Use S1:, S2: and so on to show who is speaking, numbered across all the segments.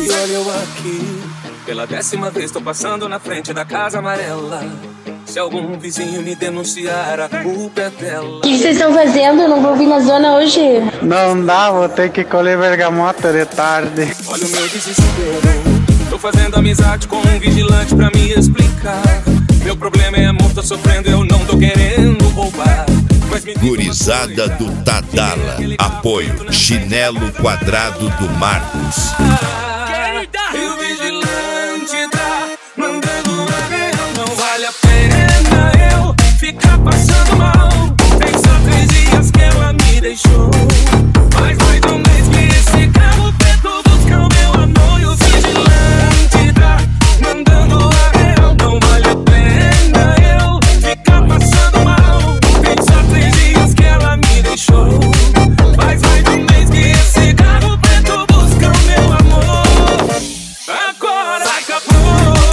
S1: E olha eu aqui, pela 10ª vez tô passando na frente da casa amarela. Se algum vizinho me denunciar, a culpa é dela.
S2: O que vocês estão fazendo? Eu não vou vir na zona hoje.
S3: Não dá, vou ter que colher bergamota de tarde.
S1: Olha o meu desespero, tô fazendo amizade com um vigilante pra me explicar. Meu problema é amor, tô sofrendo, eu não tô querendo roubar.
S4: Gurizada do Tadala. Apoio Chinelo Quadrado do Marcos.
S1: E o vigilante tá mandando a real. Não vale a pena eu ficar passando mal. Tem só 3 dias que ela me deixou. Faz mais de um mês que esse carro preto busca o meu amor. E o vigilante tá mandando a real. Não vale a pena eu ficar passando mal. Tem só 3 dias que ela me deixou. Faz mais de um mês que esse carro preto busca o meu amor. Agora acabou.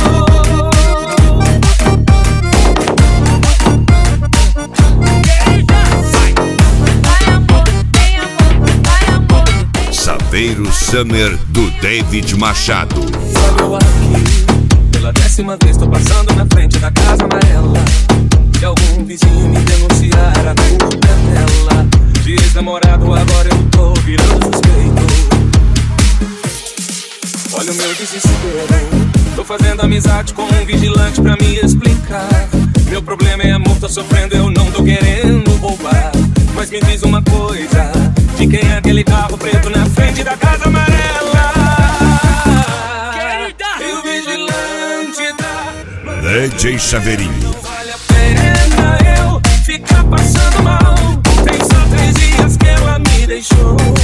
S4: Saveiro Summer do David Machado.
S1: Olha eu aqui, pela 10ª vez tô passando na frente da casa amarela. Se algum vizinho me denunciar, a culpa é dela. De ex-namorado agora eu tô virando suspeito. Olha o meu desespero, tô fazendo amizade com um vigilante pra me explicar. Meu problema é amor, tô sofrendo, eu não tô querendo roubar. Mas me diz uma coisa, de quem é aquele carro preto na frente da casa amarela? E o vigilante tá
S4: DJ Saveirinho.
S1: Não vale a pena eu ficar passando mal. Tem só 3 dias que ela me deixou.